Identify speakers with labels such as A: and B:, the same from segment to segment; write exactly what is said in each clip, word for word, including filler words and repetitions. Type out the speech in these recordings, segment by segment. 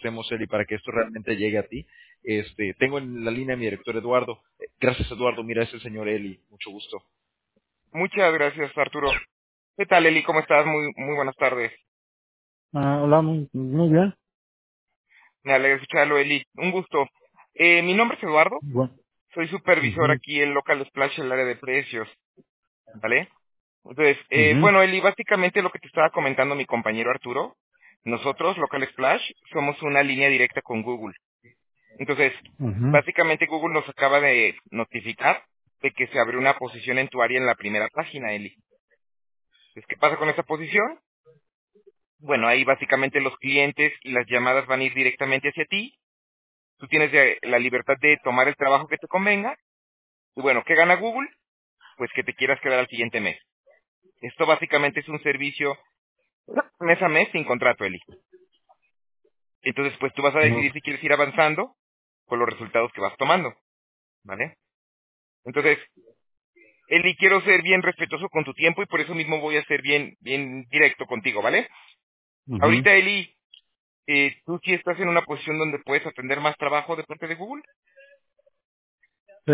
A: hacemos, Eli, para que esto realmente llegue a ti. Este, tengo en la línea a mi director Eduardo. Eh, Gracias, Eduardo. Mira, es el señor Eli. Mucho gusto.
B: Muchas gracias, Arturo. ¿Qué tal, Eli? ¿Cómo estás? Muy, muy buenas tardes.
C: Ah, hola, muy, muy bien.
B: Me alegra escucharlo, Eli. Un gusto. Eh, mi nombre es Eduardo.
C: Bueno,
B: Soy supervisor
C: ujú,
B: aquí en Local Splash, en el área de precios. ¿Vale? Entonces, eh,
C: ujú,
B: bueno, Eli, básicamente lo que te estaba comentando mi compañero Arturo, nosotros, Local Splash, somos una línea directa con Google. Entonces,
C: ujú,
B: básicamente Google nos acaba de notificar de que se abrió una posición en tu área en la primera página, Eli. Entonces, ¿qué pasa con esa posición? Bueno, ahí básicamente los clientes y las llamadas van a ir directamente hacia ti. Tú tienes eh, la libertad de tomar el trabajo que te convenga. Y bueno, ¿qué gana Google? Pues que te quieras quedar al siguiente mes. Esto básicamente es un servicio mes a mes sin contrato, Eli. Entonces, pues tú vas a
C: no,
B: decidir si quieres ir avanzando con los resultados que vas tomando, ¿vale? Entonces, Eli, quiero ser bien respetuoso con tu tiempo y por eso mismo voy a ser bien, bien directo contigo, ¿vale?
C: ujú,
B: Ahorita, Eli, eh, tú sí estás en una posición donde puedes atender más trabajo de parte de Google.
C: sí,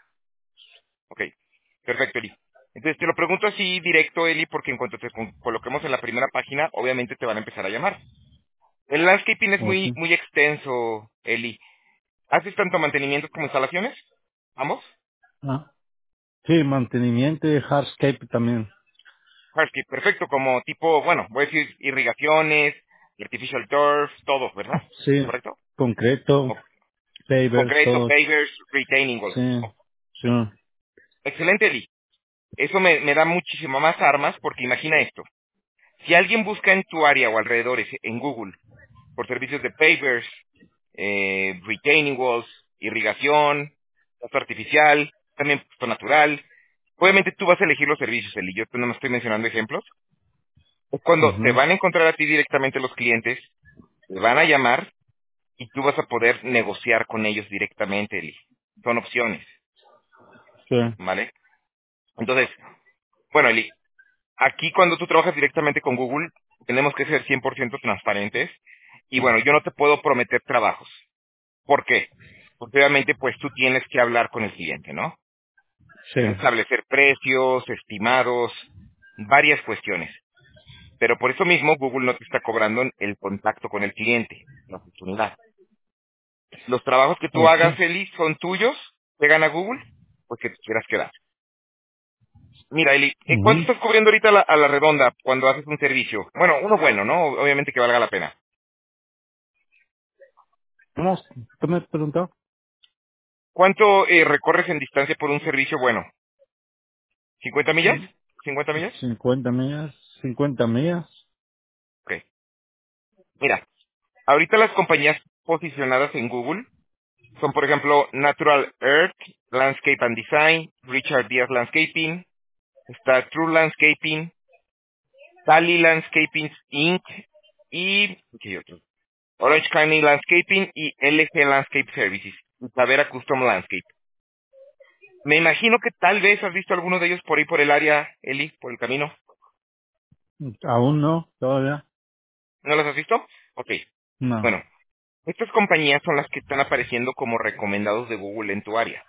B: Ok, perfecto, Eli. Entonces te lo pregunto así directo, Eli, porque en cuanto te con- coloquemos en la primera página, obviamente te van a empezar a llamar. El landscaping es
C: o
B: muy,
C: sí.
B: muy extenso, Eli. ¿Haces tanto mantenimiento como instalaciones? ¿Ambos?
C: Ah, sí, mantenimiento y hardscape también.
B: Hardscape, perfecto, como tipo, bueno, voy a decir irrigaciones, artificial turf, todo, ¿verdad?
C: Sí,
B: ¿Correcto?
C: concreto,
B: O-
C: pavers,
B: concreto,
C: todo.
B: pavers, retaining walls.
C: Sí, sí,
B: Excelente, Eli. Eso me, me da muchísimo más armas porque imagina esto. Si alguien busca en tu área o alrededores en Google por servicios de pavers, eh, retaining walls, irrigación, pasto artificial, también pasto natural. Obviamente tú vas a elegir los servicios, Eli. Yo no me estoy mencionando ejemplos. Es cuando te
C: ujú,
B: van a encontrar a ti directamente los clientes, te van a llamar y tú vas a poder negociar con ellos directamente, Eli. Son opciones,
C: sí,
B: ¿vale? Entonces, bueno, Eli, aquí cuando tú trabajas directamente con Google, tenemos que ser cien por ciento transparentes. Y bueno, yo no te puedo prometer trabajos. ¿Por qué? Porque obviamente pues tú tienes que hablar con el cliente, ¿no?
C: sí,
B: Establecer precios, estimados, varias cuestiones. Pero por eso mismo Google no te está cobrando el contacto con el cliente, la oportunidad. Los trabajos que tú
C: o
B: hagas,
C: sí.
B: Eli, son tuyos, te gana Google, pues que te quieras quedar. Mira, Eli, ¿eh, ¿cuánto
C: Ujú.
B: estás cubriendo ahorita a la, a la redonda cuando haces un servicio? Bueno, uno bueno, ¿no? Obviamente que valga la pena.
C: ¿Cómo? ¿Tú me has preguntado?
B: ¿Cuánto eh, recorres en distancia por un servicio bueno? ¿cincuenta millas? ¿cincuenta millas?
C: Cincuenta millas, cincuenta millas.
B: Ok. Mira, ahorita las compañías posicionadas en Google son, por ejemplo, Natural Earth, Landscape and Design, Richard Diaz Landscaping, está True Landscaping, Tally Landscaping incorporated y ¿qué hay otro? Orange County Landscaping y L G Landscape Services, y Tavera Custom Landscape. Me imagino que tal vez has visto alguno de ellos por ahí por el área, Eli, por el camino.
C: Aún no, todavía.
B: ¿No los has visto? Ok.
C: No.
B: Bueno, estas compañías son las que están apareciendo como recomendados de Google en tu área.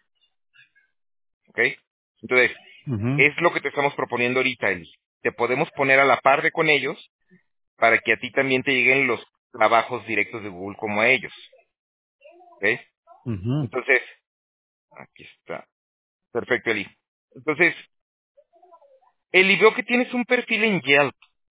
B: ¿Ok? Entonces,
C: Ujú,
B: es lo que te estamos proponiendo ahorita, Eli. Te podemos poner a la par de con ellos para que a ti también te lleguen los trabajos directos de Google como a ellos. ¿Ok?
C: ujú.
B: Entonces, aquí está. Perfecto, Eli. Entonces, Eli, veo que tienes un perfil en Yelp.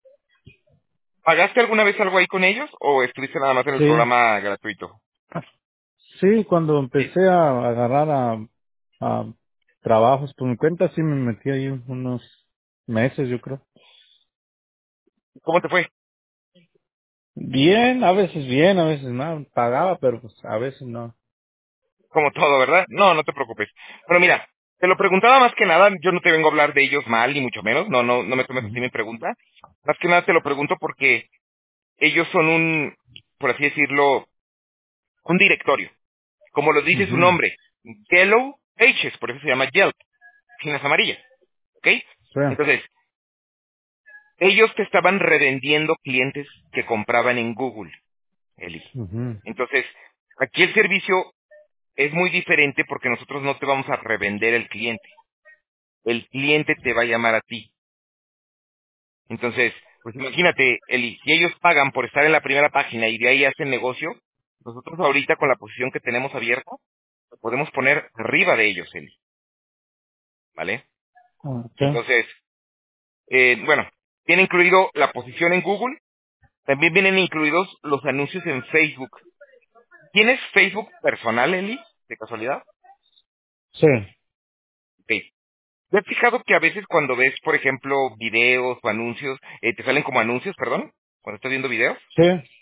B: ¿Pagaste alguna vez algo ahí con ellos o estuviste nada más en el
C: Sí,
B: programa gratuito?
C: sí, cuando
B: Sí.
C: empecé a agarrar a, a trabajos por mi cuenta, sí me metí ahí unos meses, yo creo.
B: ¿Cómo te fue?
C: Bien, a veces bien, a veces no. Pagaba, pero pues a veces no.
B: Como todo, ¿verdad? No, no te preocupes. Bueno, mira, te lo preguntaba más que nada, yo no te vengo a hablar de ellos mal, ni mucho menos, no, no, no me tomes así
C: Ujú,
B: mi pregunta. Más que nada te lo pregunto porque ellos son un, por así decirlo, un directorio. Como lo dice su
C: ujú,
B: nombre, Yellow Pages, por eso se llama Yelp, páginas amarillas, ¿ok?
C: sí,
B: Entonces, ellos te estaban revendiendo clientes que compraban en Google. Eli.
C: Ujú.
B: Entonces, aquí el servicio es muy diferente porque nosotros no te vamos a revender el cliente. El cliente te va a llamar a ti. Entonces, pues imagínate, Eli, si ellos pagan por estar en la primera página y de ahí hacen negocio, nosotros ahorita con la posición que tenemos abierta, lo podemos poner arriba de ellos, Eli, ¿vale?
C: Okay.
B: Entonces, eh, bueno, tiene incluido la posición en Google, también vienen incluidos los anuncios en Facebook. ¿Tienes Facebook personal, Eli, de casualidad?
C: Sí,
B: Ok. ¿Te has fijado que a veces cuando ves, por ejemplo, videos o anuncios, eh, te salen como anuncios, perdón, cuando estás viendo videos?
C: sí.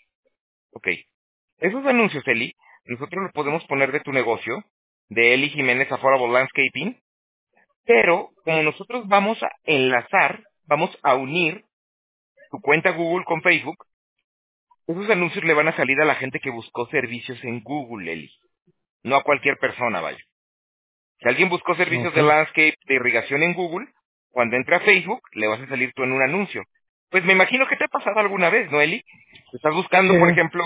B: Ok. Esos anuncios, Eli, nosotros los podemos poner de tu negocio, de Eli Jiménez Affordable Landscaping, pero como nosotros vamos a enlazar, vamos a unir tu cuenta Google con Facebook, esos anuncios le van a salir a la gente que buscó servicios en Google, Eli, no a cualquier persona, vaya. Si alguien buscó servicios de
C: Okay.
B: landscape, de irrigación en Google, cuando entra a Facebook, le vas a salir tú en un anuncio. Pues me imagino que te ha pasado alguna vez, ¿no, Eli? Estás buscando,
C: Sí,
B: por ejemplo,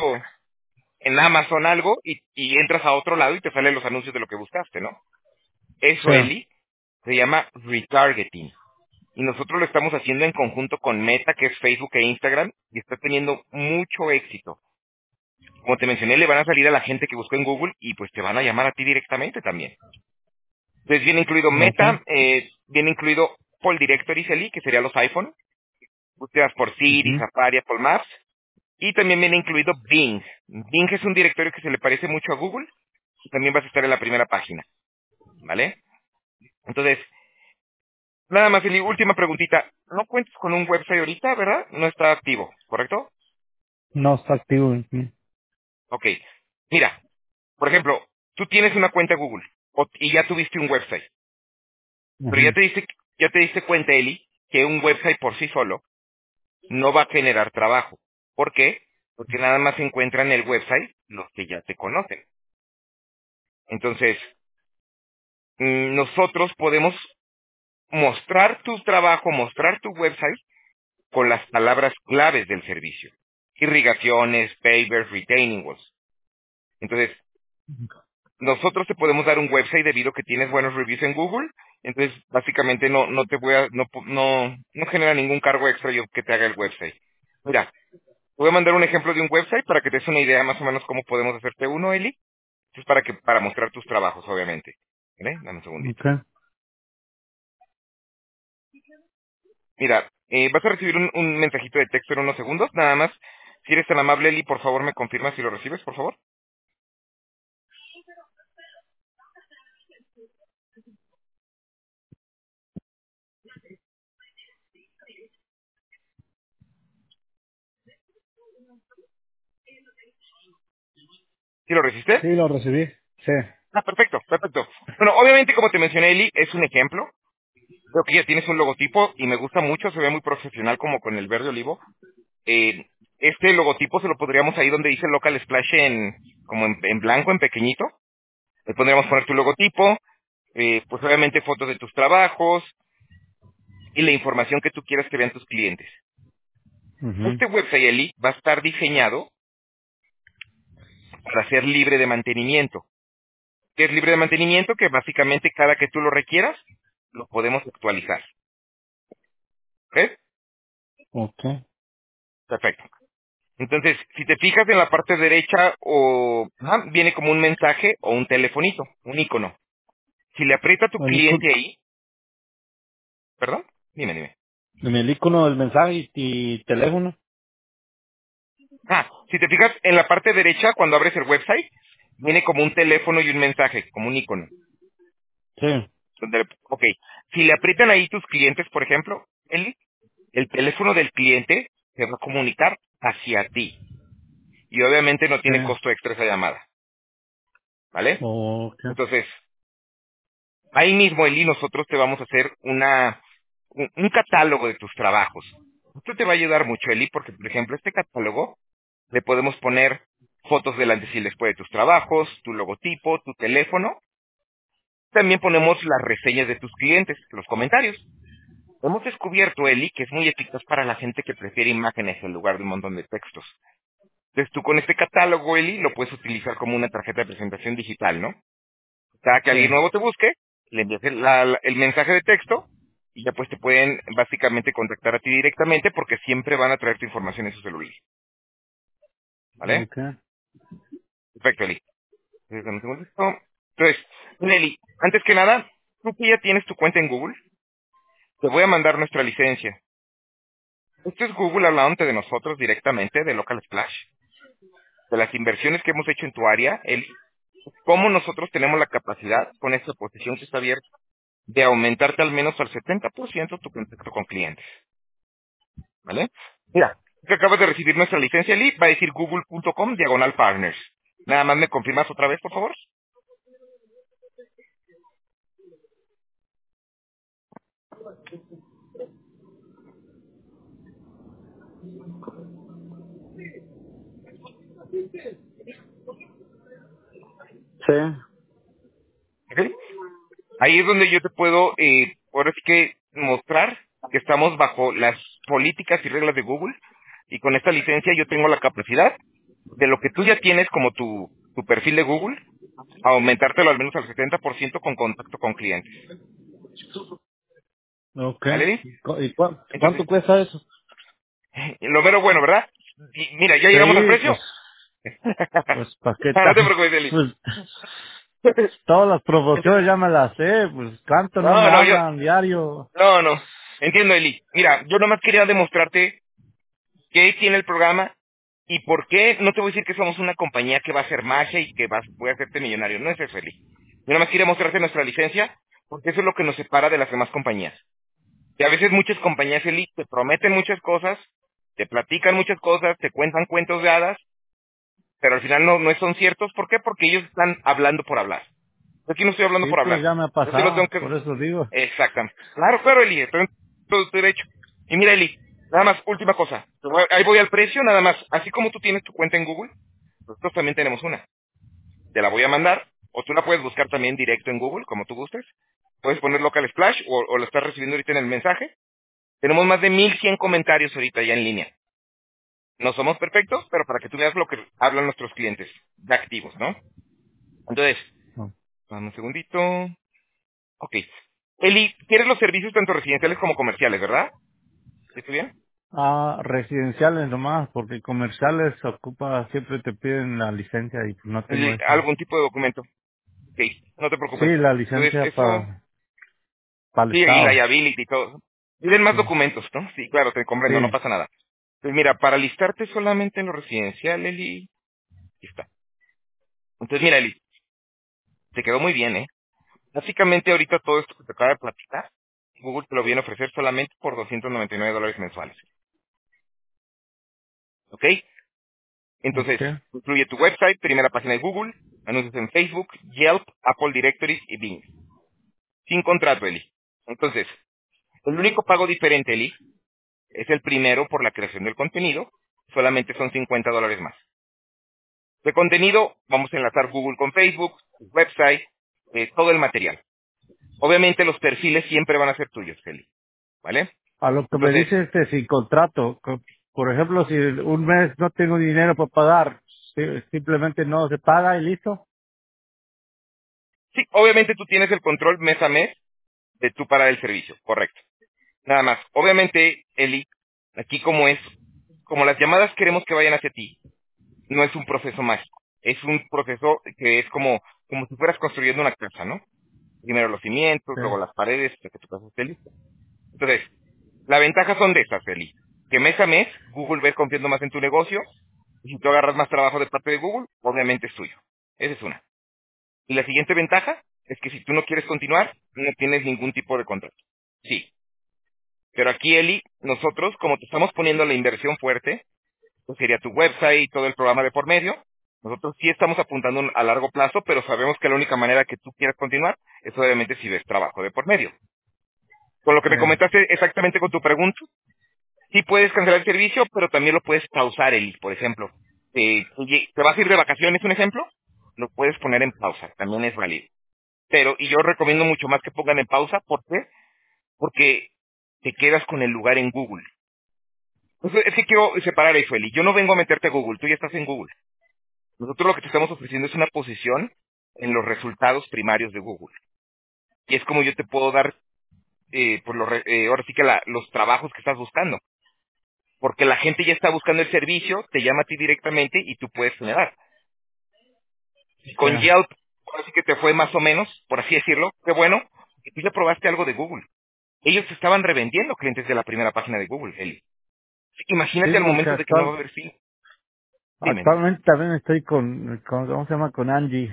B: en Amazon algo y, y entras a otro lado y te salen los anuncios de lo que buscaste, ¿no? Eso,
C: sí.
B: Eli, se llama retargeting. Y nosotros lo estamos haciendo en conjunto con Meta, que es Facebook e Instagram, y está teniendo mucho éxito. Como te mencioné, le van a salir a la gente que buscó en Google y pues te van a llamar a ti directamente también. Entonces viene incluido
C: Okay.
B: Meta, eh, viene incluido Paul Directory, Eli, que serían los iPhone, búsquedas por Siri,
C: Ujú.
B: Safari, Apple Maps, y también viene incluido Bing. Bing es un directorio que se le parece mucho a Google, y también vas a estar en la primera página, ¿vale? Entonces, nada más, Eli, última preguntita. No cuentas con un website ahorita, ¿verdad? No está activo, ¿correcto?
C: No está activo. Ujú.
B: Ok. Mira, por ejemplo, tú tienes una cuenta Google o- y ya tuviste un website, pero ya
C: Ujú.
B: te diste, ya te diste cuenta, Eli, que un website por sí solo no va a generar trabajo. ¿Por qué? Porque nada más se encuentran en el website los que ya te conocen. Entonces, mm, nosotros podemos mostrar tu trabajo, mostrar tu website con las palabras claves del servicio. Irrigaciones, pavers, retaining walls. Entonces, nosotros te podemos dar un website debido a que tienes buenos reviews en Google. Entonces, básicamente no, no te voy a, no, pu- no, no genera ningún cargo extra yo que te haga el website. Mira, te voy a mandar un ejemplo de un website para que te des una idea más o menos cómo podemos hacerte uno, Eli. Esto es para que, para mostrar tus trabajos, obviamente. ¿Vale? Dame un segundito.
C: Okay.
B: Mira, eh, vas a recibir un, un mensajito de texto en unos segundos, nada más. Si eres tan amable, Eli, por favor me confirmas si lo recibes, por favor. ¿Sí lo recibiste?
C: Sí, lo recibí. Sí.
B: Ah, perfecto, perfecto. Bueno, obviamente, como te mencioné, Eli, es un ejemplo. Veo que ya tienes un logotipo y me gusta mucho, se ve muy profesional como con el verde olivo. Eh, este logotipo se lo podríamos ahí donde dice Local Splash en, como en, en blanco, en pequeñito. Le podríamos poner tu logotipo, eh, pues obviamente fotos de tus trabajos y la información que tú quieras que vean tus clientes.
C: Ujú.
B: Este website, Eli, va a estar diseñado para ser libre de mantenimiento. ¿Qué es libre de mantenimiento? Que básicamente cada que tú lo requieras, lo podemos actualizar. ¿Ok?
C: Okay.
B: Perfecto. Entonces, si te fijas en la parte derecha, o ajá, viene como un mensaje o un telefonito, un icono. Si le aprieta a tu
C: El icono,
B: cliente ahí, perdón, dime, dime.
C: en el icono del mensaje y, y teléfono.
B: Ah, si te fijas en la parte derecha, cuando abres el website, viene como un teléfono y un mensaje, como un icono.
C: Sí.
B: Donde, ok, si le aprietan ahí tus clientes, por ejemplo, Eli, el teléfono del cliente se va a comunicar hacia ti. Y obviamente no
C: Sí.
B: tiene costo extra esa llamada, ¿vale?
C: Okay.
B: Entonces, ahí mismo, Eli, nosotros te vamos a hacer una, un, un catálogo de tus trabajos. Esto te va a ayudar mucho, Eli, porque, por ejemplo, este catálogo le podemos poner fotos del antes y después de tus trabajos, tu logotipo, tu teléfono. También ponemos las reseñas de tus clientes, los comentarios. Hemos descubierto, Eli, que es muy eficaz para la gente que prefiere imágenes en lugar de un montón de textos. Entonces tú con este catálogo, Eli, lo puedes utilizar como una tarjeta de presentación digital, ¿no? Cada que alguien
C: Sí.
B: nuevo te busque, le envías el, la- la- el mensaje de texto y ya pues te pueden básicamente contactar a ti directamente porque siempre van a traer tu información en su celular, ¿vale?
C: Okay.
B: Perfecto, Eli. Entonces, dame un segundito. Entonces, Eli, antes que nada, tú que ya tienes tu cuenta en Google, te voy a mandar nuestra licencia. Esto es Google hablándote de nosotros directamente, de Local Splash, de las inversiones que hemos hecho en tu área, Eli, cómo nosotros tenemos la capacidad, con esta posición que está abierta, de aumentarte al menos al setenta por ciento tu contacto con clientes, ¿vale? Mira, que acabas de recibir nuestra licencia, Eli, va a decir google punto com diagonal partners. Nada más me confirmas otra vez, por favor.
C: Sí.
B: ¿Ok? Ahí es donde yo te puedo, eh, ahora sí que mostrar que estamos bajo las políticas y reglas de Google y con esta licencia yo tengo la capacidad de lo que tú ya tienes como tu, tu perfil de Google, a aumentártelo al menos al setenta por ciento con contacto con clientes.
C: Okay.
B: ¿Vale, Lee?
C: Cu- ¿Y cu-
B: Entonces,
C: cuánto cuesta eso?
B: lo mero bueno, ¿verdad? Y mira, ¿ya llegamos al
C: Sí,
B: precio?
C: pues, pues, ¿para qué
B: Ah, no te
C: tal?
B: preocupes, Eli.
C: Pues, todas las promociones ya me las sé, pues, ¿cuánto no me
B: No, no, yo,
C: hablan diario?
B: no, no. Entiendo, Eli. Mira, yo nomás quería demostrarte qué tiene el programa y por qué. No te voy a decir que somos una compañía que va a hacer magia y que va, voy a hacerte millonario. No es eso, Eli. Yo nomás quería mostrarte nuestra licencia porque eso es lo que nos separa de las demás compañías. Y a veces muchas compañías, Eli, te prometen muchas cosas, te platican muchas cosas, te cuentan cuentos de hadas, pero al final no, no son ciertos. ¿Por qué? Porque ellos están hablando por hablar. Yo aquí no estoy hablando
C: Sí,
B: por
C: pues
B: hablar.
C: ya me ha
B: Yo sí lo tengo
C: pasado,
B: que...
C: por eso digo.
B: Exactamente. Claro, claro, Eli, estoy en todo tu derecho. Y mira, Eli, nada más, última cosa. Te voy a- Ahí voy al precio, nada más. Así como tú tienes tu cuenta en Google, nosotros también tenemos una. Te la voy a mandar, o tú la puedes buscar también directo en Google, como tú gustes. Puedes poner Local Splash, o, o lo estás recibiendo ahorita en el mensaje. Tenemos más de mil cien comentarios ahorita ya en línea. No somos perfectos, pero para que tú veas lo que hablan nuestros clientes, ya activos, ¿no? Entonces,
C: No.
B: dame un segundito. Ok. Eli, ¿quieres los servicios tanto residenciales como comerciales, verdad? ¿Estoy bien?
C: Ah, residenciales nomás, porque comerciales ocupa, siempre te piden la licencia y pues no tengo
B: El-
C: esa.
B: algún tipo de documento. Ok, no te
C: Sí,
B: preocupes.
C: la
B: Entonces,
C: licencia
B: eso,
C: para el
B: sí, y
C: estado.
B: liability y todo. Piden más
C: Sí.
B: documentos, ¿no? Sí, claro, te comprendo, no
C: Sí.
B: pasa nada. Pues mira, para listarte solamente en lo residencial, Eli, aquí está. Entonces, mira, Eli, te quedó muy bien, ¿eh? Básicamente, ahorita todo esto que te acaba de platicar, Google te lo viene a ofrecer solamente por doscientos noventa y nueve dólares mensuales. ¿Ok? Entonces,
C: Okay.
B: incluye tu website, primera página de Google, anuncios en Facebook, Yelp, Apple Directories y Bing. Sin contrato, Eli. Entonces, el único pago diferente, Eli, es el primero por la creación del contenido. Solamente son cincuenta dólares más. De contenido, vamos a enlazar Google con Facebook, tu website, eh, todo el material. Obviamente los perfiles siempre van a ser tuyos, Eli. ¿Vale?
C: A lo que me
B: Entonces,
C: dice este sin contrato, co- por ejemplo, si un mes no tengo dinero para pagar, si- simplemente no se paga y listo.
B: sí, obviamente tú tienes el control mes a mes de tú parar el servicio, correcto. Nada más. Obviamente, Eli, aquí como es, como las llamadas queremos que vayan hacia ti, no es un proceso mágico. Es un proceso que es como, como si fueras construyendo una casa, ¿no? Primero los cimientos,
C: Sí.
B: luego las paredes, hasta que tu casa esté lista. Entonces, la ventaja son de estas, Eli. Que mes a mes, Google va confiando más en tu negocio, y si tú agarras más trabajo de parte de Google, obviamente es tuyo. Esa es una. Y la siguiente ventaja es que si tú no quieres continuar, no tienes ningún tipo de contrato. Sí. Pero aquí, Eli, nosotros, como te estamos poniendo la inversión fuerte, pues sería tu website y todo el programa de por medio. Nosotros sí estamos apuntando un- a largo plazo, pero sabemos que la única manera que tú quieras continuar es obviamente si ves trabajo de por medio. Con lo que
C: Sí.
B: me comentaste exactamente con tu pregunta, sí puedes cancelar el servicio, pero también lo puedes pausar, Eli, por ejemplo. Eh, oye, ¿te vas a ir de vacaciones, un ejemplo? Lo puedes poner en pausa, también es válido. Pero, y yo recomiendo mucho más que pongan en pausa, ¿por qué? Porque te quedas con el lugar en Google. Entonces, es que quiero separar eso, Eli. Yo no vengo a meterte a Google, tú ya estás en Google. Nosotros lo que te estamos ofreciendo es una posición en los resultados primarios de Google. Y es como yo te puedo dar, eh, por los, re- eh, ahora sí que la- los trabajos que estás buscando. Porque la gente ya está buscando el servicio, te llama a ti directamente y tú puedes generar. Y
C: Sí,
B: con Yelp, ahora sí que te fue más o menos, por así decirlo, qué bueno, que tú ya probaste algo de Google. Ellos estaban revendiendo clientes de la primera página de Google, Eli.
C: sí,
B: Imagínate al
C: porque
B: momento de que no va a
C: actual,
B: haber fin. Dime, dime.
C: actualmente también estoy con, con, ¿cómo se llama? Con Angie.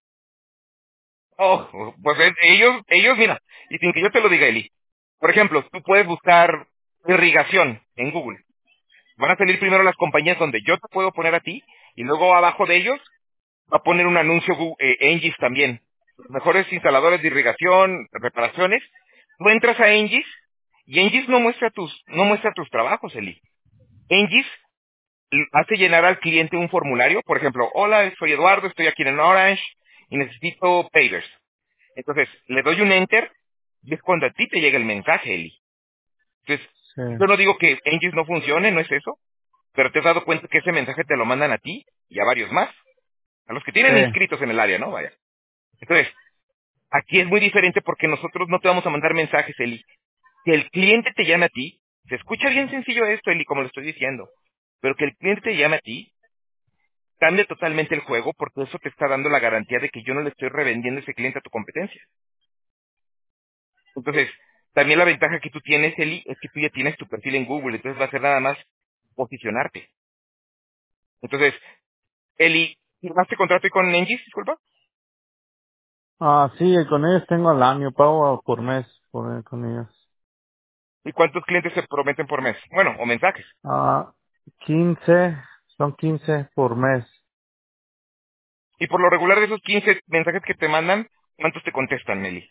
B: Oh, pues eh, ellos, ellos, mira, y sin que yo te lo diga, Eli. Por ejemplo, tú puedes buscar irrigación en Google. Van a salir primero las compañías donde yo te puedo poner a ti, y luego abajo de ellos va a poner un anuncio Google, eh, Engis también. Los mejores instaladores de irrigación, reparaciones. Tú entras a Engis, y Engis no muestra tus, no muestra tus trabajos, Eli. Engis l- hace llenar al cliente un formulario, por ejemplo, hola, soy Eduardo, estoy aquí en Orange, y necesito pavers. Entonces, le doy un enter y es cuando a ti te llega el mensaje, Eli. Entonces,
C: Sí,
B: yo no digo que Engis no funcione, no es eso, pero te has dado cuenta que ese mensaje te lo mandan a ti y a varios más, a los que tienen
C: sí.
B: inscritos en el área, ¿no? Vaya. Entonces, aquí es muy diferente porque nosotros no te vamos a mandar mensajes, Eli. Que el cliente te llame a ti, se escucha bien sencillo esto, Eli, como lo estoy diciendo, pero que el cliente te llame a ti, cambia totalmente el juego porque eso te está dando la garantía de que yo no le estoy revendiendo ese cliente a tu competencia. Entonces, también la ventaja que tú tienes, Eli, es que tú ya tienes tu perfil en Google, entonces va a ser nada más posicionarte. Entonces, Eli, ¿firmaste contrato con Engis, disculpa?
C: Ah, sí, con ellos tengo al año, pago por mes por, con ellos.
B: ¿Y cuántos clientes se prometen por mes? Bueno, o mensajes.
C: Ah, quince, son quince por mes.
B: Y por lo regular de esos quince mensajes que te mandan, ¿cuántos te contestan, Eli?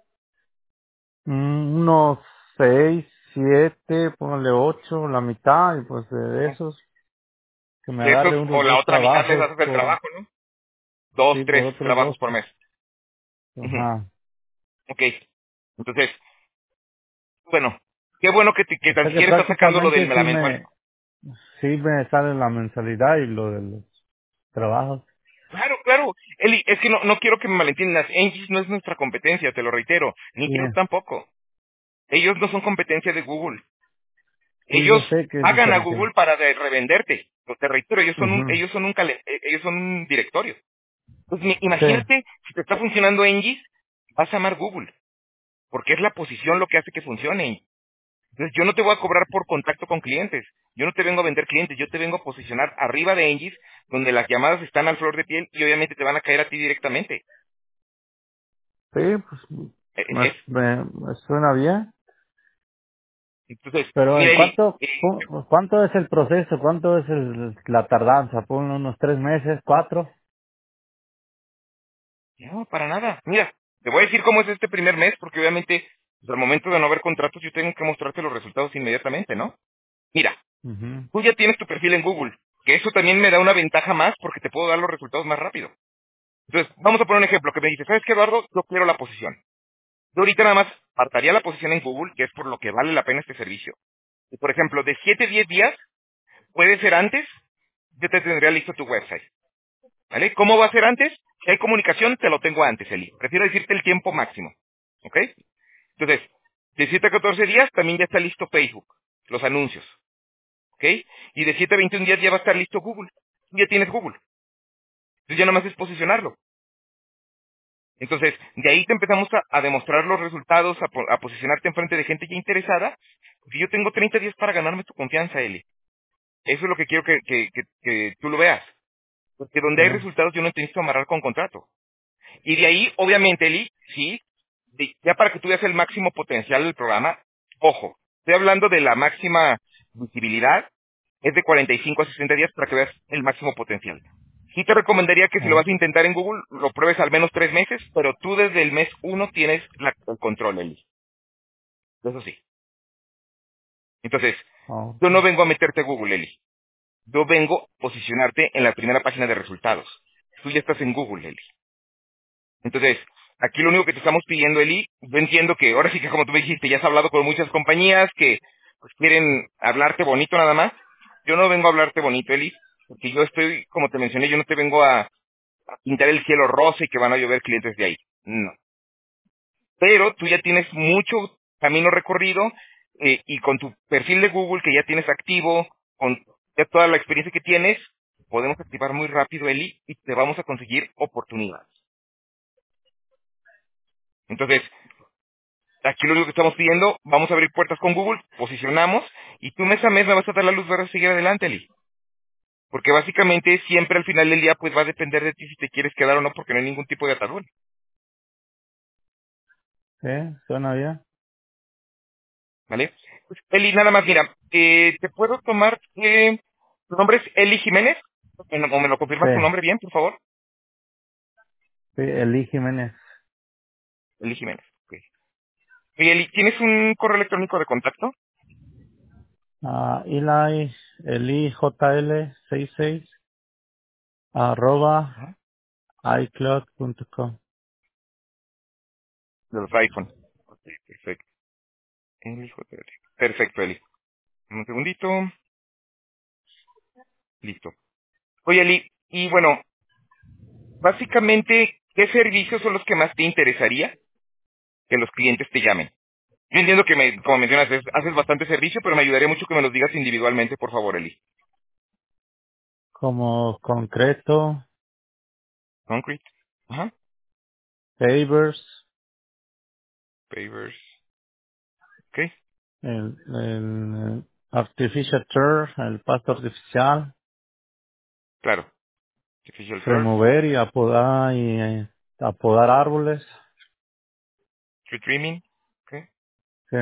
C: Mm, unos seis, siete, póngale ocho, la mitad, y pues de esos, que me
B: De esos,
C: agarre
B: o
C: unos
B: la
C: dos
B: otra mitad les
C: trabajos
B: haces el
C: por,
B: trabajo, ¿no? Dos,
C: sí, por
B: tres
C: otros
B: trabajos
C: dos,
B: por
C: pues,
B: mes. Ujú.
C: ajá.
B: Ok. Entonces, bueno, qué bueno que, te, que
C: O
B: tan
C: sea que
B: siquiera estás sacando lo de
C: prácticamente sí
B: la mensual.
C: me, sí me sale la mensualidad y lo de los trabajos.
B: Claro, claro. Eli, es que no, no quiero que me malentiendas. Engis no es nuestra competencia, te lo reitero. Ni
C: Sí,
B: yo tampoco. Ellos no son competencia de Google.
C: sí,
B: Ellos
C: yo sé que es
B: pagan a
C: diferente.
B: Google para de- revenderte. Pero te reitero, ellos son un,
C: Ujú.
B: ellos son un calen- eh, ellos son un directorio. Pues mi-
C: Sí,
B: imagínate, si te está funcionando Engis, vas a amar Google, porque es la posición lo que hace que funcione. Entonces yo no te voy a cobrar por contacto con clientes. Yo no te vengo a vender clientes, yo te vengo a posicionar arriba de Engis, donde las llamadas están al flor de piel y obviamente te van a caer a ti directamente.
C: sí, pues
B: Eh,
C: me,
B: Es,
C: me, me suena bien.
B: entonces,
C: Pero
B: mira
C: ¿en
B: Eli,
C: cuánto,
B: eh,
C: cu- cuánto es el proceso? ¿Cuánto es el, la tardanza? ¿Por unos tres meses, cuatro?
B: no, para nada. Mira, te voy a decir cómo es este primer mes, porque obviamente pues, al momento de no haber contratos yo tengo que mostrarte los resultados inmediatamente, ¿no? Mira,
C: Ujú.
B: tú ya tienes tu perfil en Google, que eso también me da una ventaja más porque te puedo dar los resultados más rápido. Entonces, vamos a poner un ejemplo que me dice, ¿sabes qué, Eduardo? Yo quiero la posición. Yo ahorita nada más apartaría la posición en Google, que es por lo que vale la pena este servicio. Y por ejemplo, de siete a diez días, puede ser antes, yo te tendría listo tu website. ¿Vale? ¿Cómo va a ser antes? Si hay comunicación, te lo tengo antes, Eli. Prefiero decirte el tiempo máximo. ¿Ok? Entonces, de siete a catorce días también ya está listo Facebook, los anuncios. ¿Ok? Y de siete a veintiún días ya va a estar listo Google. Tú ya tienes Google. Entonces ya nada más es posicionarlo. Entonces, de ahí te empezamos a, a demostrar los resultados, a, po- a posicionarte enfrente de gente ya interesada. Porque yo tengo treinta días para ganarme tu confianza, Eli. Eso es lo que quiero que, que, que, que tú lo veas. Porque donde
C: Sí,
B: hay resultados yo no te necesito amarrar con contrato. Y de ahí, obviamente, Eli, sí, de- ya para que tú veas el máximo potencial del programa, ojo, estoy hablando de la máxima visibilidad, es de cuarenta y cinco a sesenta días para que veas el máximo potencial. Sí te recomendaría que si lo
C: oh,
B: vas a intentar en Google, lo pruebes al menos tres meses, pero tú desde el mes uno tienes la- el control, Eli. Eso sí. Entonces,
C: oh,
B: yo no vengo a meterte a Google, Eli. Yo vengo a posicionarte en la primera página de resultados. Tú ya estás en Google, Eli. Entonces, aquí lo único que te estamos pidiendo, Eli, yo entiendo que ahora sí que como tú me dijiste, ya has hablado con muchas compañías, que pues quieren hablarte bonito nada más. Yo no vengo a hablarte bonito, Eli, porque yo estoy, como te mencioné, yo no te vengo a, a pintar el cielo rosa y que van a llover clientes de ahí. No. Pero tú ya tienes mucho camino recorrido eh, y con tu perfil de Google que ya tienes activo, con ya toda la experiencia que tienes, podemos activar muy rápido, Eli, y te vamos a conseguir oportunidades. Entonces, aquí lo único que estamos pidiendo, vamos a abrir puertas con Google, posicionamos, y tú mes a mes me vas a dar la luz verde a seguir adelante, Eli. Porque básicamente siempre al final del día pues va a depender de ti si te quieres quedar o no, porque no hay ningún tipo de atadura.
C: Sí, suena bien.
B: ¿Vale? Pues, Eli, nada más, mira, eh, te puedo tomar, eh, tu nombre es Eli Jiménez, o me o me lo
C: Sí,
B: confirmas tu nombre bien, por favor.
C: sí, Eli Jiménez.
B: Eli Jiménez, ok. Oye, Eli, ¿tienes un correo electrónico de contacto?
C: Ah, Eli, Eli J L sesenta y seis arroba
B: Ajá.
C: iCloud punto com.
B: De los iPhone. Ok, perfecto. Eli J L. Perfecto, Eli. Un segundito. Listo. Oye, Eli, y bueno, básicamente, ¿qué servicios son los que más te interesaría que los clientes te llamen? Yo entiendo que, me, como mencionas, es- haces bastante servicio, pero me ayudaría mucho que me los digas individualmente, por favor, Eli.
C: Como concreto,
B: Concrete. Ajá.
C: pavers,
B: Pavers. Ok.
C: el, el artificial turf, el pasto artificial,
B: Claro. Artificial turf.
C: remover y apodar y eh, apodar árboles,
B: Tree trimming. Ok.
C: sí,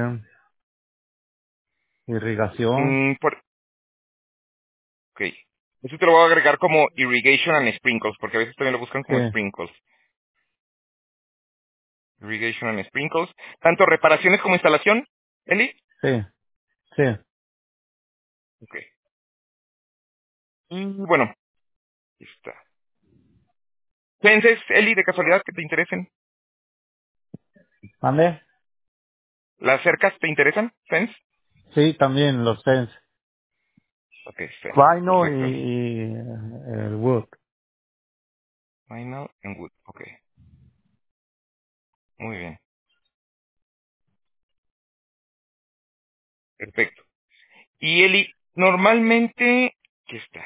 C: irrigación,
B: Mm, por, ok. Eso te lo voy a agregar como irrigation and sprinkles, porque a veces también lo buscan
C: sí,
B: como sprinkles. Irrigation and sprinkles. Tanto reparaciones como instalación, Eli.
C: sí, sí.
B: Ok. Y bueno, ahí está. Fences, Eli, de casualidad que te interesen.
C: ¿Mande?
B: ¿Las cercas te interesan? Fence.
C: Sí, también los fence.
B: Ok, fence.
C: Vinyl
B: Perfecto,
C: y,
B: Eli.
C: y eh, el wood.
B: Vinyl and wood. Ok. Muy bien. Perfecto. Y Eli, normalmente, aquí está,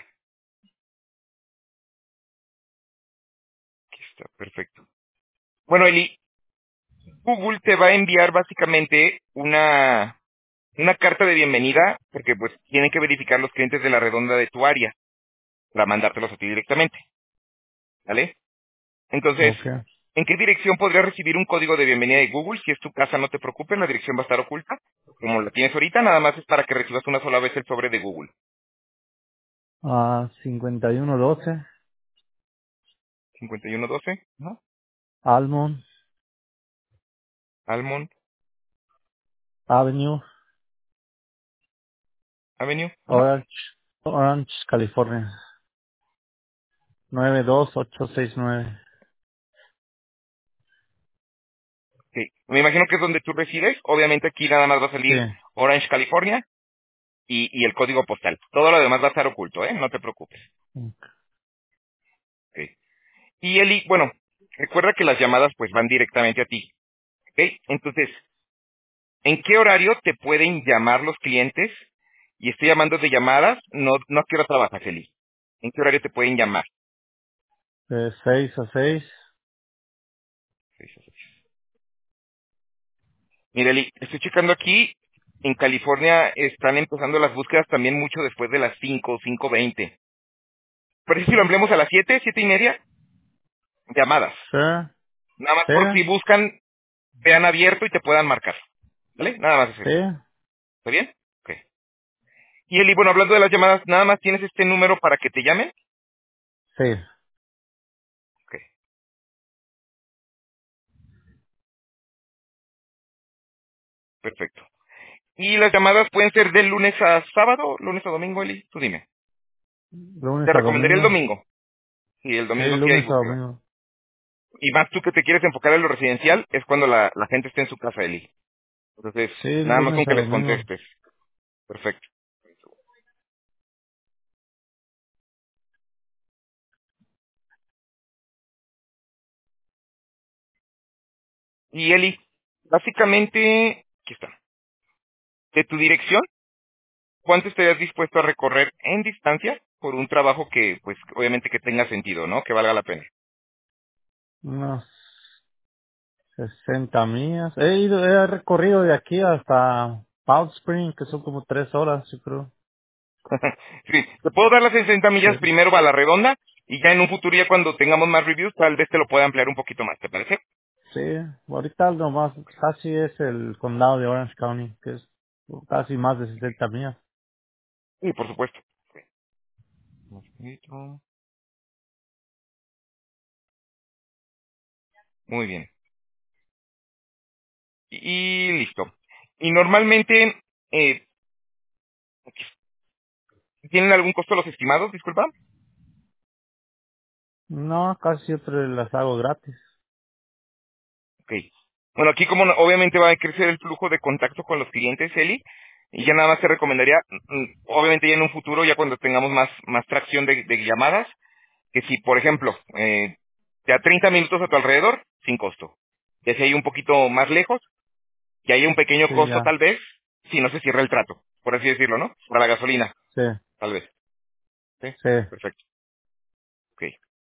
B: aquí está, perfecto. Bueno, Eli, Google te va a enviar básicamente una, una carta de bienvenida, porque pues tienen que verificar los clientes de la redonda de tu área para mandártelos a ti directamente, ¿vale? Entonces,
C: Okay.
B: ¿en qué dirección podrías recibir un código de bienvenida de Google? Si es tu casa, no te preocupes, la dirección va a estar oculta. Como la tienes ahorita, nada más es para que recibas una sola vez el sobre de Google.
C: Ah, cincuenta y uno doce
B: cincuenta y uno doce, ¿no?
C: Almond
B: Almond
C: Avenue,
B: Avenue, ajá.
C: Orange, Orange, California. nueve dos ocho seis nueve.
B: Ok. Me imagino que es donde tú resides. Obviamente aquí nada más va a
C: Sí.
B: salir Orange, California y, y el código postal. Todo lo demás va a estar oculto, ¿eh? No te preocupes. Ok. Y Eli, bueno, recuerda que las llamadas pues van directamente a ti. ¿Ok? Entonces, ¿en qué horario te pueden llamar los clientes? Y estoy llamando de llamadas, no, no a qué hora trabajas, Eli. ¿En qué horario te pueden llamar?
C: De seis a seis.
B: Mira, Eli, estoy checando aquí. En California están empezando las búsquedas también mucho después de las cinco, cinco veinte. Pero si lo ampliamos a las siete, siete y media, llamadas.
C: Sí,
B: Nada más
C: sí,
B: por si buscan, vean abierto y te puedan marcar. ¿Vale? Nada más es
C: sí,
B: eso. ¿Está bien? Ok. Y Eli, bueno, hablando de las llamadas, nada más tienes este número para que te llamen.
C: sí.
B: Ok, perfecto. Y las llamadas pueden ser de lunes a sábado, lunes a domingo, Eli. Tú dime.
C: Lunes
B: Te
C: a
B: recomendaría el
C: domingo.
B: domingo. Y el
C: Sí,
B: domingo sí hay
C: lunes a
B: búsqueda.
C: domingo.
B: Y más tú que te quieres enfocar en lo residencial, es cuando la, la gente esté en su casa, Eli. Entonces,
C: Sí,
B: nada más
C: lunes
B: con
C: a
B: que les
C: domingo.
B: contestes. Perfecto. Y Eli, básicamente, aquí está. De tu dirección, ¿cuánto estarías dispuesto a recorrer en distancia por un trabajo que, pues, obviamente que tenga sentido, ¿no? Que valga la pena.
C: Unos sesenta millas. He ido, he recorrido de aquí hasta Palm Spring, que son como tres horas, yo creo.
B: Sí, te puedo dar las sesenta
C: Sí.
B: millas primero a la redonda y ya en un futuro, ya cuando tengamos más reviews, tal vez te lo pueda ampliar un poquito más, ¿te parece?
C: Sí, ahorita lo más, casi es el condado de Orange County, que es casi más de sesenta millas.
B: Sí, por supuesto. Ok. Muy bien. Y listo. Y normalmente, eh, ¿tienen algún costo los estimados? Disculpa.
C: No, casi siempre las hago gratis.
B: Ok. Bueno, aquí como no- obviamente va a crecer el flujo de contacto con los clientes, Eli, y ya nada más te recomendaría, mm, obviamente ya en un futuro, ya cuando tengamos más, más tracción de, de llamadas, que si, por ejemplo, eh, de a treinta minutos a tu alrededor, sin costo. Que si hay un poquito más lejos, que haya un pequeño
C: Sí,
B: costo
C: ya.
B: tal vez, si no se cierra el trato, por así decirlo, ¿no? Para la gasolina,
C: Sí,
B: tal vez. ¿Sí?
C: sí.
B: Perfecto. Ok.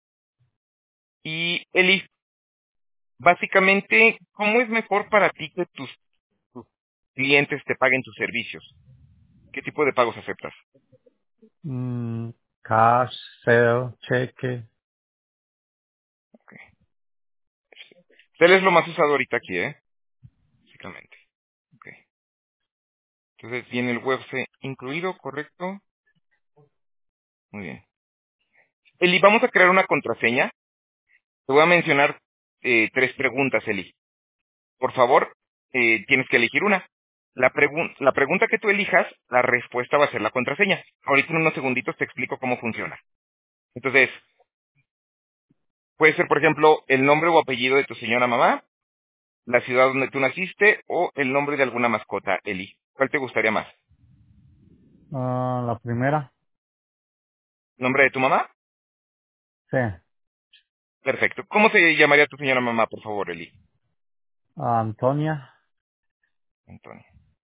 B: Y Eli, básicamente, ¿cómo es mejor para ti que tus, tus clientes te paguen tus servicios? ¿Qué tipo de pagos aceptas?
C: Mm, cash, sale, cheque.
B: Ok. Tel es lo más usado ahorita aquí, ¿eh? Básicamente. Ok. Entonces viene el website incluido, ¿correcto? Muy bien. Eli, vamos a crear una contraseña. Te voy a mencionar eh, tres preguntas, Eli. Por favor, eh, tienes que elegir una. La, pregun- la pregunta que tú elijas, la respuesta va a ser la contraseña. Ahorita en unos segunditos te explico cómo funciona. Entonces, puede ser, por ejemplo, el nombre o apellido de tu señora mamá, la ciudad donde tú naciste o el nombre de alguna mascota, Eli. ¿Cuál te gustaría más?
C: Ah, la primera.
B: ¿Nombre de tu mamá?
C: Sí.
B: Perfecto. ¿Cómo se llamaría tu señora mamá, por favor, Eli?
C: Antonia.
B: Antonio.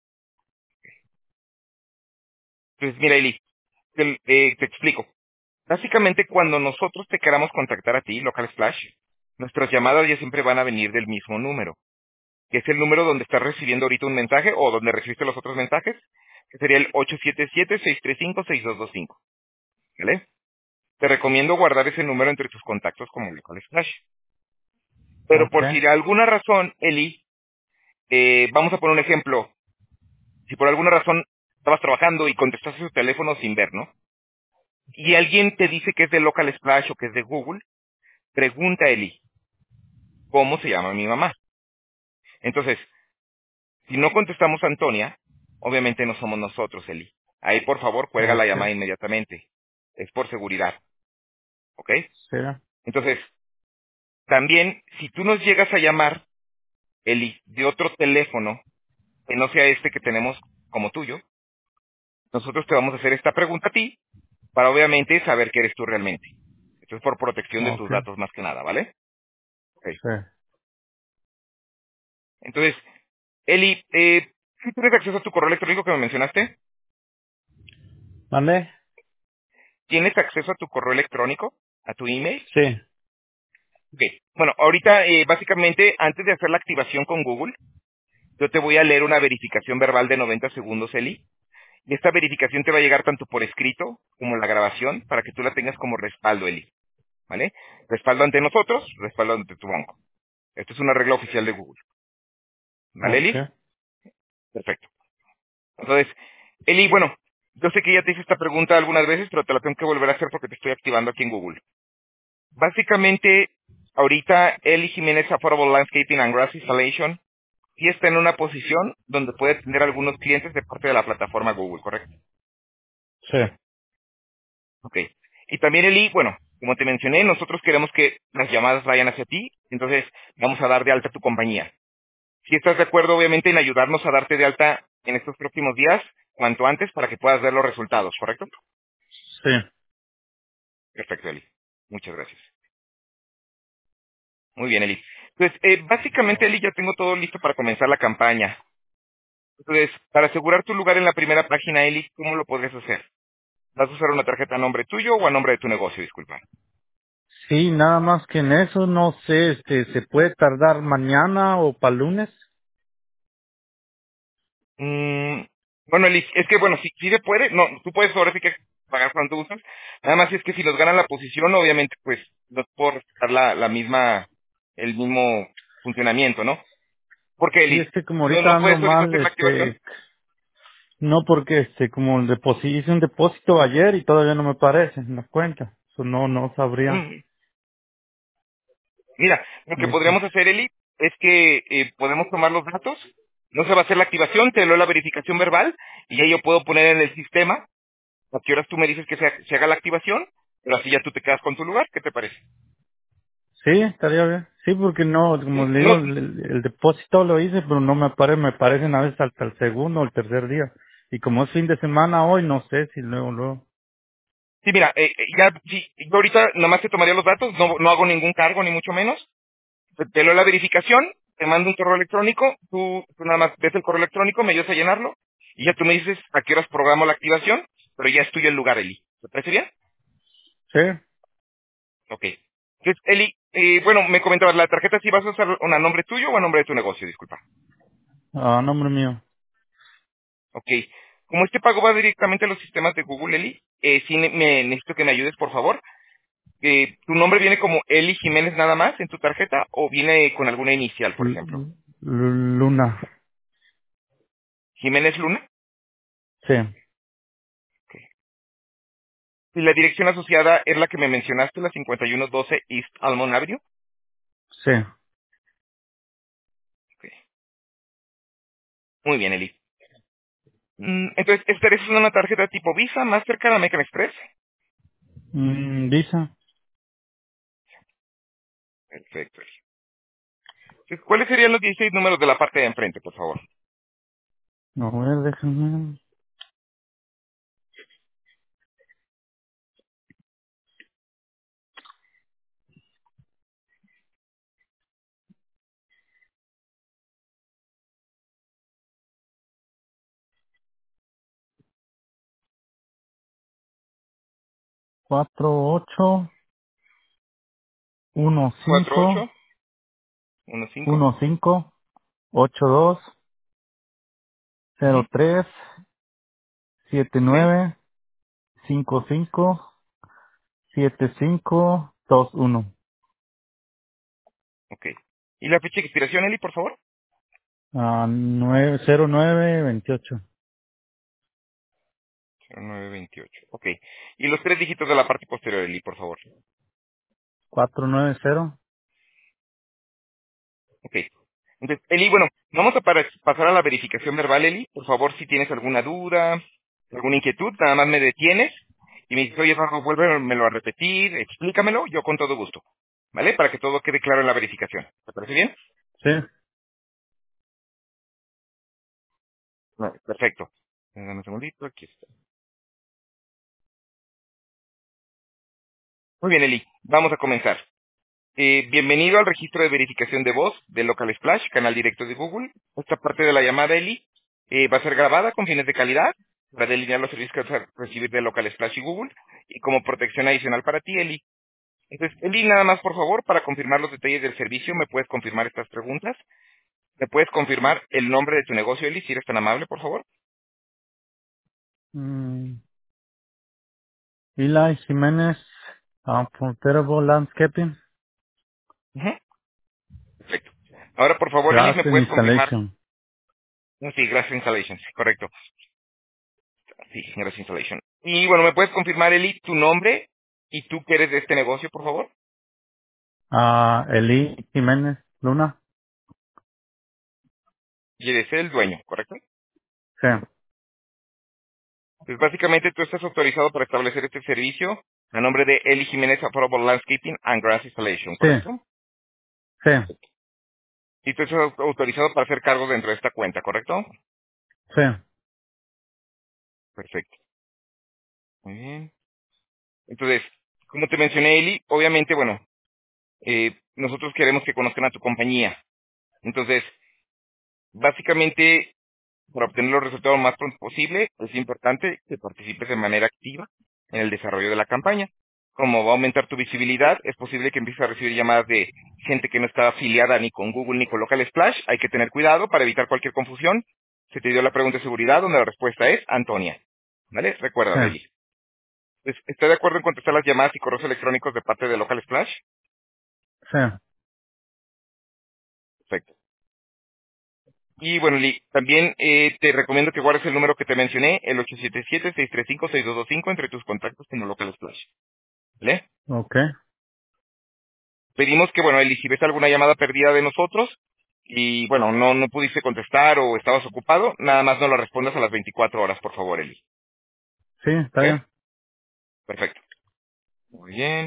B: Entonces, mira, Eli, te, eh, te explico. Básicamente, cuando nosotros te queramos contactar a ti, Local Splash, nuestras llamadas ya siempre van a venir del mismo número, que es el número donde estás recibiendo ahorita un mensaje o donde recibiste los otros mensajes, que sería el ocho siete siete, seis tres cinco, seis dos dos cinco. ¿Vale? Te recomiendo guardar ese número entre tus contactos como Local Splash. Pero por
C: Okay.
B: si de alguna razón, Eli, eh, vamos a poner un ejemplo. Si por alguna razón estabas trabajando y contestaste su teléfono sin ver, ¿no? Y alguien te dice que es de Local Splash o que es de Google, pregunta, Eli, ¿cómo se llama mi mamá? Entonces, si no contestamos a Antonia, obviamente no somos nosotros, Eli. Ahí, por favor, cuelga la
C: Okay.
B: llamada inmediatamente. Es por seguridad, ¿ok?
C: Sí.
B: Entonces, también, si tú nos llegas a llamar, Eli, de otro teléfono, que no sea este que tenemos como tuyo, nosotros te vamos a hacer esta pregunta a ti, para obviamente saber que eres tú realmente. Esto es por protección de tus
C: Okay.
B: datos más que nada, ¿vale? Ok.
C: Sí.
B: Entonces, Eli, eh, ¿sí tienes acceso a tu correo electrónico que me mencionaste?
C: ¿Mande?
B: ¿Tienes acceso a tu correo electrónico? ¿A tu email?
C: Sí.
B: Ok. Bueno, ahorita, eh, básicamente, antes de hacer la activación con Google, yo te voy a leer una verificación verbal de noventa segundos, Eli. Y esta verificación te va a llegar tanto por escrito como la grabación para que tú la tengas como respaldo, Eli. ¿Vale? Respaldo ante nosotros, respaldo ante tu banco. Esto es una regla oficial de Google. ¿Vale, Eli?
C: Okay.
B: Perfecto. Entonces, Eli, bueno, yo sé que ya te hice esta pregunta algunas veces, pero te la tengo que volver a hacer porque te estoy activando aquí en Google. Básicamente, ahorita Eli Jiménez Affordable Landscaping and Grass Installation sí está en una posición donde puede tener algunos clientes de parte de la plataforma Google, ¿correcto?
C: Sí.
B: Ok. Y también, Eli, bueno, como te mencioné, nosotros queremos que las llamadas vayan hacia ti, entonces vamos a dar de alta tu compañía. Si estás de acuerdo, obviamente, en ayudarnos a darte de alta en estos próximos días, cuanto antes para que puedas ver los resultados, ¿correcto?
C: Sí.
B: Perfecto, Eli. Muchas gracias. Muy bien, Eli. Pues eh, básicamente, Eli, ya tengo todo listo para comenzar la campaña. Entonces, para asegurar tu lugar en la primera página, Eli, ¿cómo lo podrías hacer? ¿Vas a usar una tarjeta a nombre tuyo o a nombre de tu negocio? Disculpa.
C: Sí, nada más que en eso, no sé, este, ¿se puede tardar mañana o para lunes?
B: Mm, bueno, Eli, es que, bueno, si, si se puede, no, tú puedes ahora sí que pagar cuando gustas. Nada más es que si nos ganan la posición, obviamente, pues, no puedo respetar la, la misma, el mismo funcionamiento, ¿no? Porque,
C: Sí,
B: Eli,
C: es que como
B: no,
C: ahorita
B: no
C: ando
B: puedes ahorita
C: mal,
B: hacer la activación.
C: este, no porque este, como el depósito, hice un depósito ayer y todavía no me aparece en la cuenta. Eso no, no sabría.
B: Mm. Mira, lo que
C: Eso.
B: podríamos hacer, Eli, es que eh, podemos tomar los datos, no se va a hacer la activación, te doy la verificación verbal, y ya yo puedo poner en el sistema a qué horas tú me dices que se, ha- se haga la activación, pero así ya tú te quedas con tu lugar, ¿qué te parece?
C: Sí, estaría bien. Sí, porque no, como
B: Mm,
C: le digo,
B: No,
C: el, el- el depósito lo hice, pero no me aparece, me aparecen a veces hasta el segundo o el tercer día. Y como es fin de semana hoy, no sé si luego, luego.
B: sí, mira, eh, eh, ya, sí, yo ahorita nomás te tomaría los datos, no, no hago ningún cargo, ni mucho menos, te, te doy la verificación, te mando un correo electrónico, tú, tú nada más ves el correo electrónico, me ayudas a llenarlo, y ya tú me dices a qué horas programo la activación, pero ya es tuyo el lugar, Eli. ¿Te parece bien?
C: Sí,
B: Ok. Entonces, Eli, eh, bueno, me comentabas, ¿la tarjeta sí vas a usar a nombre tuyo o a nombre de tu negocio? Disculpa.
C: a nombre mío.
B: Ok. Como este pago va directamente a los sistemas de Google, Eli, eh, sí ne- me, necesito que me ayudes, por favor. Eh, ¿Tu nombre viene como Eli Jiménez nada más en tu tarjeta o viene con alguna inicial, por
C: L-
B: ejemplo?
C: L- Luna.
B: ¿Jiménez Luna?
C: Sí,
B: Ok. ¿Y la dirección asociada es la que me mencionaste, la cincuenta y uno doce East Almond Avenue?
C: sí.
B: Ok. Muy bien, Eli. Mm, entonces, ¿estarías usando una tarjeta tipo Visa, Mastercard, American Express?
C: Mm, Visa.
B: Perfecto, Eli. Entonces, ¿cuáles serían los dieciséis números de la parte de enfrente, por favor?
C: No, a ver, déjame. Cuatro, ocho, uno,
B: Cuatro
C: cinco,
B: ocho uno cinco.
C: uno, cinco, ocho, dos, cero,
B: Ujú.
C: tres, siete,
B: Sí,
C: nueve, cinco, cinco, siete, cinco, dos, uno.
B: ok. ¿Y la fecha de expiración, Eli, por favor?
C: Ah, nueve, cero, nueve, veintiocho.
B: cero nueve veintiocho. Ok. ¿Y los tres dígitos de la parte posterior, Eli, por favor?
C: Cuatro, nueve, cero.
B: Ok. Entonces, Eli, bueno, vamos a para- pasar a la verificación verbal, Eli. Por favor, si tienes alguna duda, alguna inquietud, nada más me detienes y me dices, oye, Rafa, vuélvemelo a repetir, explícamelo, yo con todo gusto. ¿Vale? Para que todo quede claro en la verificación. ¿Te parece bien?
C: Sí.
B: Vale, perfecto. Dame un segundito, aquí está. Muy bien, Eli. Vamos a comenzar. Eh, bienvenido al registro de verificación de voz de Local Splash, canal directo de Google. Esta parte de la llamada, Eli, eh, va a ser grabada con fines de calidad para delinear los servicios que vas a recibir de Local Splash y Google y como protección adicional para ti, Eli. Entonces, Eli, nada más, por favor, para confirmar los detalles del servicio, ¿me puedes confirmar estas preguntas? ¿Me puedes confirmar el nombre de tu negocio, Eli, si eres tan amable, por favor?
C: Mm, Eli Jiménez, ah, Portable Landscaping,
B: Ujú. Perfecto. Ahora, por favor, Eli,
C: Grass
B: ¿me
C: and
B: puedes confirmar?
C: Installation.
B: No, sí, gracias, Installations, correcto. Sí, señora Installation. Y bueno, ¿me puedes confirmar, Eli, tu nombre y tú que eres de este negocio, por favor?
C: Ah, Eli Jiménez, Luna.
B: Y eres el dueño, ¿correcto?
C: Sí,
B: Pues básicamente tú estás autorizado para establecer este servicio a nombre de Eli Jiménez Affordable Landscaping and Grass Installation,
C: sí,
B: ¿correcto?
C: sí,
B: Y tú estás au- autorizado para hacer cargos dentro de esta cuenta, ¿correcto?
C: sí.
B: Perfecto. Muy bien. Entonces, como te mencioné, Eli, obviamente, bueno, eh, nosotros queremos que conozcan a tu compañía. Entonces, básicamente, para obtener los resultados lo más pronto posible, es importante que participes de manera activa en el desarrollo de la campaña. Como va a aumentar tu visibilidad, es posible que empieces a recibir llamadas de gente que no está afiliada ni con Google ni con Local Splash. Hay que tener cuidado para evitar cualquier confusión. Se te dio la pregunta de seguridad, donde la respuesta es Antonia. ¿Vale? Recuerda,
C: Sí,
B: Eli. Pues, ¿está de acuerdo en contestar las llamadas y correos electrónicos de parte de Local Splash?
C: sí.
B: Perfecto. Y bueno, Lee, también eh, te recomiendo que guardes el número que te mencioné, el ocho siete siete, seis tres cinco, seis dos dos cinco, entre tus contactos con Local Splash. ¿Vale?
C: Ok,
B: Pedimos que, bueno, Eli, si ves alguna llamada perdida de nosotros y, bueno, no, no pudiste contestar o estabas ocupado, nada más no la respondas a las veinticuatro horas, por favor, Eli.
C: sí, está
B: ¿Ok?
C: bien.
B: Perfecto. Muy bien.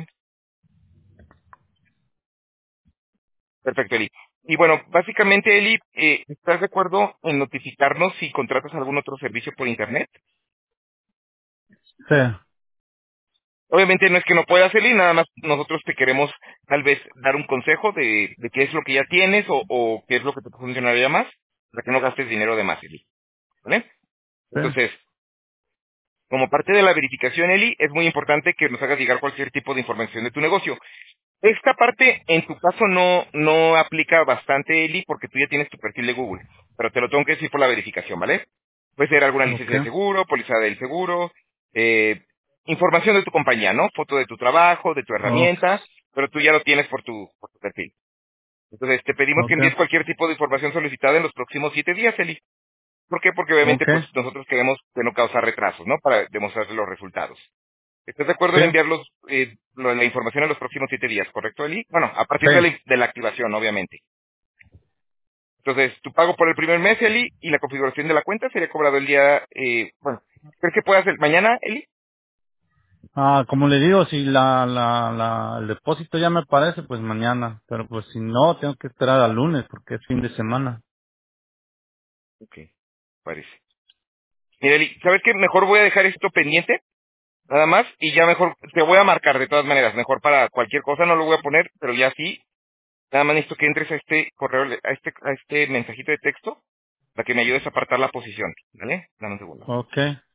B: Perfecto, Eli. Y bueno, básicamente, Eli, eh, ¿estás de acuerdo en notificarnos si contratas algún otro servicio por Internet?
C: Sí,
B: Obviamente no es que no puedas, Eli, nada más nosotros te queremos tal vez dar un consejo de, de qué es lo que ya tienes o, o qué es lo que te funcionaría más, para que no gastes dinero de más, Eli. ¿Vale?
C: sí.
B: Entonces, como parte de la verificación, Eli, es muy importante que nos hagas llegar cualquier tipo de información de tu negocio. Esta parte, en tu caso, no, no aplica bastante, Eli, porque tú ya tienes tu perfil de Google, pero te lo tengo que decir por la verificación, ¿vale? Puede ser alguna
C: Ok,
B: licencia de seguro, póliza del seguro, eh, información de tu compañía, ¿no? Foto de tu trabajo, de tu
C: oh,
B: herramienta, pero tú ya lo tienes por tu, por tu perfil. Entonces, te pedimos que
C: ok,
B: envíes cualquier tipo de información solicitada en los próximos siete días, Eli. ¿Por qué? Porque obviamente,
C: ok.
B: pues, nosotros queremos que no causar retrasos, ¿no? Para demostrar los resultados. ¿Estás de acuerdo
C: Sí,
B: en enviar los, eh, lo- la información en los próximos siete días, correcto, Eli? Bueno, a partir
C: sí.
B: de la, de la activación, obviamente. Entonces, tu pago por el primer mes, Eli, y la configuración de la cuenta sería cobrado el día, eh, bueno, ¿crees que puedas el mañana, Eli?
C: Ah, como le digo, si la, la, la, el depósito ya me parece, pues mañana. Pero pues si no, tengo que esperar al lunes porque es fin de semana.
B: Ok, parece. Mira, Eli, ¿sabes qué? Mejor voy a dejar esto pendiente, nada más, y ya mejor, te voy a marcar de todas maneras, mejor para cualquier cosa, no lo voy a poner, pero ya sí, nada más necesito que entres a este correo, a este, a este mensajito de texto, para que me ayudes a apartar la posición, ¿vale? Dame un segundo.
C: Ok,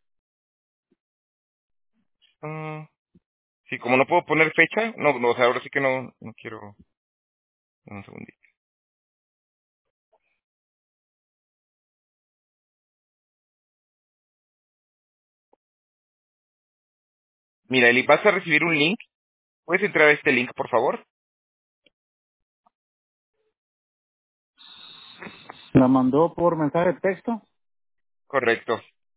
B: Ah, sí, como no puedo poner fecha, no, no, o sea, ahora sí que no, no quiero, un segundito. Mira, Eli, vas a recibir un link, ¿puedes entrar a este link, por favor?
C: ¿la mandó por mensaje de texto?
B: Correcto.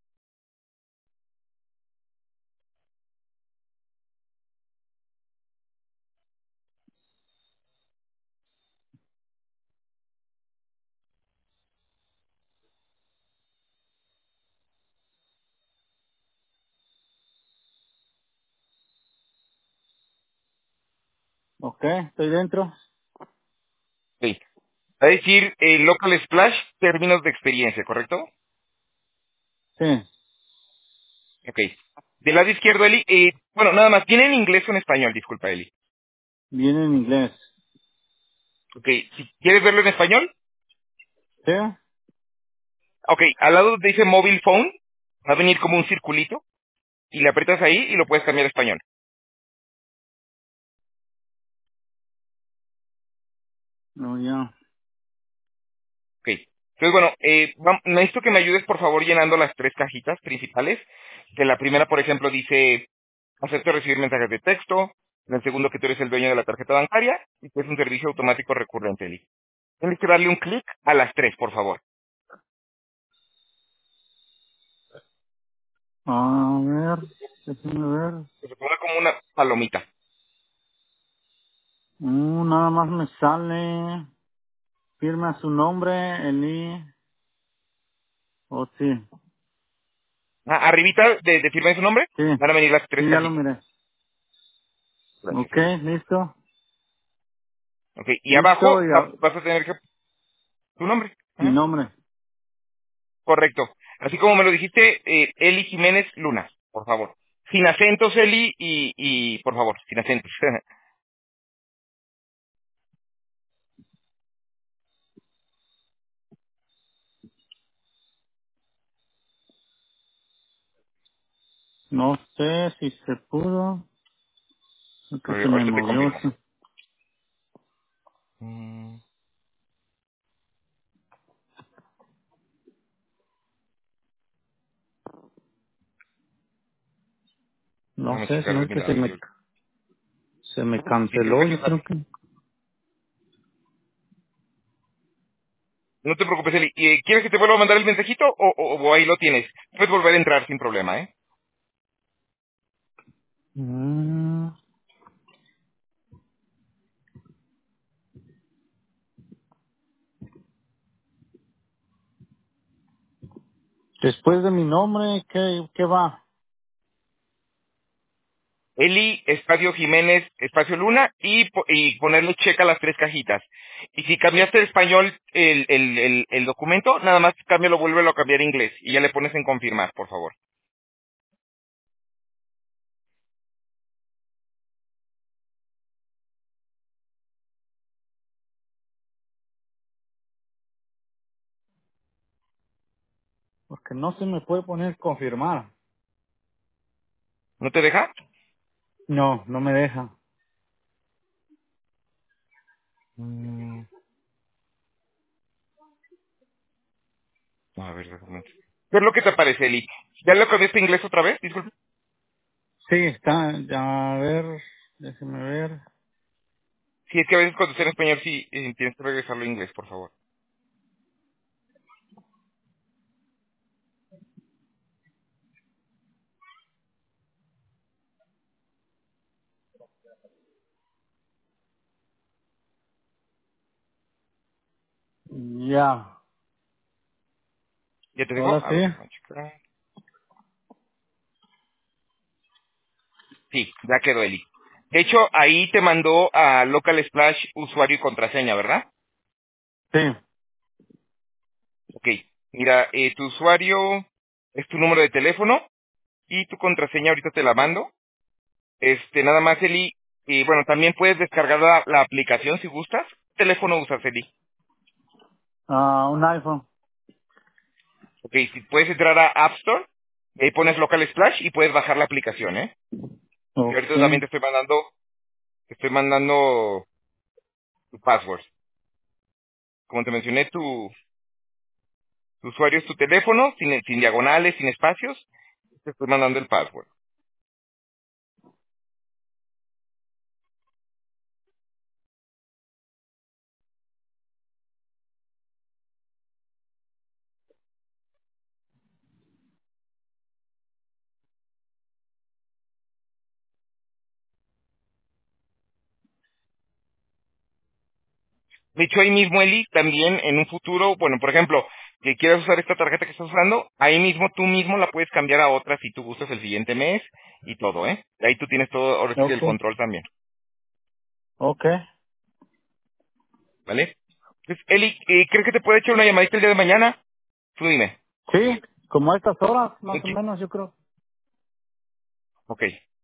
C: Ok, estoy dentro.
B: Sí. Va a decir eh, Local Splash, términos de experiencia, ¿correcto?
C: Sí,
B: Ok. Del lado izquierdo, Eli, eh, bueno, nada más, ¿tiene en inglés o en español? Disculpa, Eli.
C: viene en inglés.
B: Ok, si quieres verlo en español,
C: Sí,
B: ok, al lado donde dice Mobile Phone, va a venir como un circulito, y le aprietas ahí y lo puedes cambiar a español.
C: no, ya.
B: Ok. Entonces, bueno, eh, vam- necesito que me ayudes, por favor, llenando las tres cajitas principales. Que la primera, por ejemplo, dice acepto recibir mensajes de texto. En el segundo, que tú eres el dueño de la tarjeta bancaria. Y que es un servicio automático recurrente, Eli. Tienes que darle un clic a las tres, por favor.
C: A ver, déjame ver.
B: Que se ponga como una palomita.
C: Mm, nada más me sale, firma su nombre, Eli, o sí,
B: Ah, arribita de, de firma de su nombre,
C: sí,
B: van a venir las tres
C: sí, ya lo
B: cajitas.
C: miré.
B: Gracias,
C: Ok,
B: Eli.
C: listo,
B: Ok, y
C: listo,
B: abajo
C: y
B: va-
C: a-
B: vas a tener que... tu nombre.
C: mi
B: Ajá.
C: nombre.
B: Correcto. Así como me lo dijiste, eh, Eli Jiménez Luna, por favor. Sin acentos, Eli, y, y por favor, sin acentos.
C: No sé si se pudo. Creo
B: A
C: que
B: ver,
C: se me
B: ahorita te
C: movió.
B: confirmo.
C: Sí.
B: Mm,
C: No
B: déjame
C: sé, se
B: checar
C: me
B: de
C: hace
B: mi
C: que se
B: lado.
C: me, se me
B: Sí, creo que
C: canceló.
B: sí
C: Yo
B: está.
C: creo que.
B: No te preocupes, Eli. Eh, ¿Quieres que te vuelva a mandar el mensajito o, o, o ahí lo tienes? Puedes volver a entrar sin problema, ¿eh?
C: Mm, Después de mi nombre, ¿qué, qué va?
B: Eli, espacio Jiménez, espacio Luna, y, po- y ponerle checa a las tres cajitas. Y si cambiaste de español el, el, el, el documento, nada más cámbialo, vuélvelo a cambiar a inglés. Y ya le pones en confirmar, por favor.
C: Porque no se me puede poner confirmar.
B: ¿No te deja?
C: No, no me deja.
B: Mm, a ver, déjame. ¿Qué es lo que te aparece, Eli? ¿Ya lo cambiaste a inglés otra vez? Disculpe.
C: Sí, está, ya, a ver, déjeme ver.
B: Sí, es que a veces cuando está en español sí eh, tienes que regresarlo a inglés, por favor.
C: Ya,
B: ¿Ya te dejó?
C: ahora
B: A
C: sí.
B: ver, déjame checar. Sí, ya quedó, Eli. De hecho, ahí te mandó a Local Splash usuario y contraseña, ¿verdad?
C: Sí.
B: Ok. Mira, eh, tu usuario es tu número de teléfono y tu contraseña ahorita te la mando. Este, nada más, Eli. Y bueno, también puedes descargar la, la aplicación si gustas. ¿Qué teléfono usas, Eli?
C: Ah, un iPhone.
B: Ok, si puedes entrar a App Store, y ahí pones Local Splash y puedes bajar la aplicación, ¿eh? Y
C: Ok.
B: ahorita también te estoy mandando, te estoy mandando tu password. Como te mencioné, tu, tu usuario es tu teléfono, sin, sin diagonales, sin espacios. Te estoy mandando el password. De hecho, ahí mismo, Eli, también en un futuro, bueno, por ejemplo, que quieras usar esta tarjeta que estás usando, ahí mismo tú mismo la puedes cambiar a otra si tú gustas el siguiente mes y todo, ¿eh? Ahí tú tienes todo, ahora sí que
C: Ok.
B: el control también,
C: Ok.
B: ¿vale? Entonces, Eli, eh, ¿crees que te puede echar una llamadita el día de mañana? Tú dime.
C: Sí, como a estas horas, más o
B: Ok,
C: menos, yo creo.
B: ok.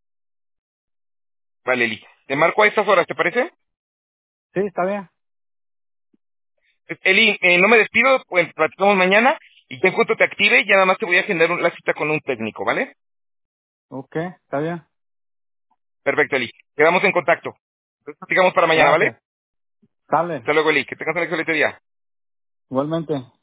B: Vale, Eli. Te marco a estas horas, ¿te parece?
C: Sí, está bien.
B: Pues, Eli, eh, no me despido, pues platicamos mañana y ya en cuanto te active, ya nada más te voy a agendar un- la cita con un técnico, ¿vale?
C: Ok, está bien.
B: Perfecto, Eli. Quedamos en contacto. Entonces, platicamos para mañana, ¿vale?
C: Gracias. Sale.
B: Hasta luego, Eli. Que tengas un excelente día.
C: Igualmente.